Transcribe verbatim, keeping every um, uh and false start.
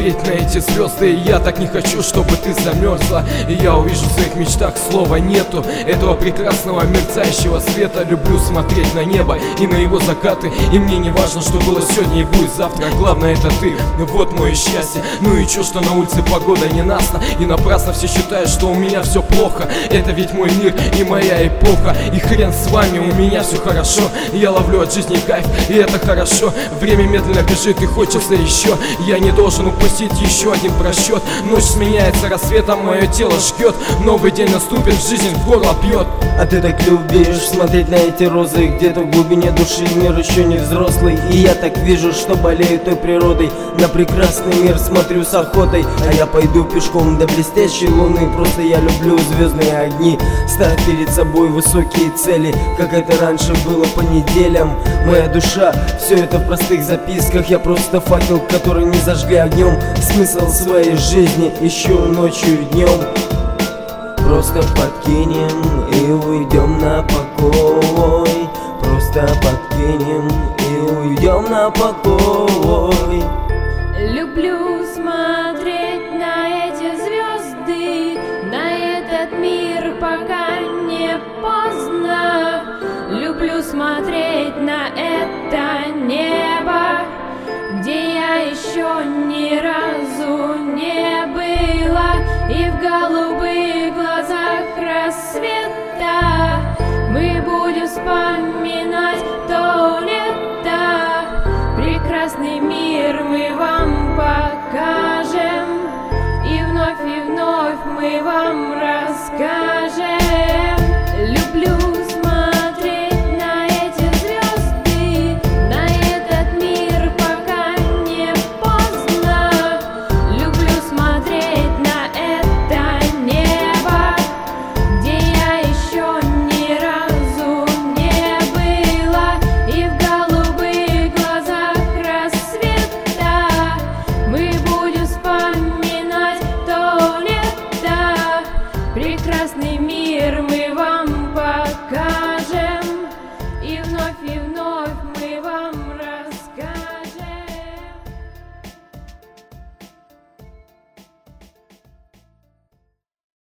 смотреть на эти звезды. И я так не хочу, чтобы ты замерзла. И я увижу в своих мечтах слова нету этого прекрасного мерцающего света. Люблю смотреть на небо и на его закаты. И мне не важно, что было сегодня и будет завтра. Главное это ты, вот мое счастье. Ну и чё, что на улице погода ненастна, и напрасно все считают, что у меня все плохо. Это ведь мой мир и моя эпоха. И хрен с вами, у меня все хорошо. Я ловлю от жизни кайф, и это хорошо. Время медленно бежит и хочется еще. Я не должен упустить еще один просчет. Ночь сменяется рассветом, мое тело жгет. Новый день наступит, жизнь в горло пьет. А ты так любишь смотреть на эти розы. Где-то в глубине души мир еще не взрослый. И я так вижу, что болею той природой. На прекрасный мир смотрю с охотой. А я пойду пешком до блестящей луны. Просто я люблю звездные огни. Ставь перед собой высокие цели, как это раньше было по неделям. Моя душа, все это в простых записках. Я просто факел, который не зажгли огнем. Смысл своей жизни ищу ночью и днем. Просто подкинем и уйдем на покой. Просто подкинем и уйдем на покой. Люблю смотреть на эти звезды, на этот мир, пока не поздно. Люблю смотреть на это небо, где я еще ни разу не была. И в голубых глазах рассвета мы будем вспоминать то лето. Прекрасный мир мы вам покажем, и вновь и вновь мы вам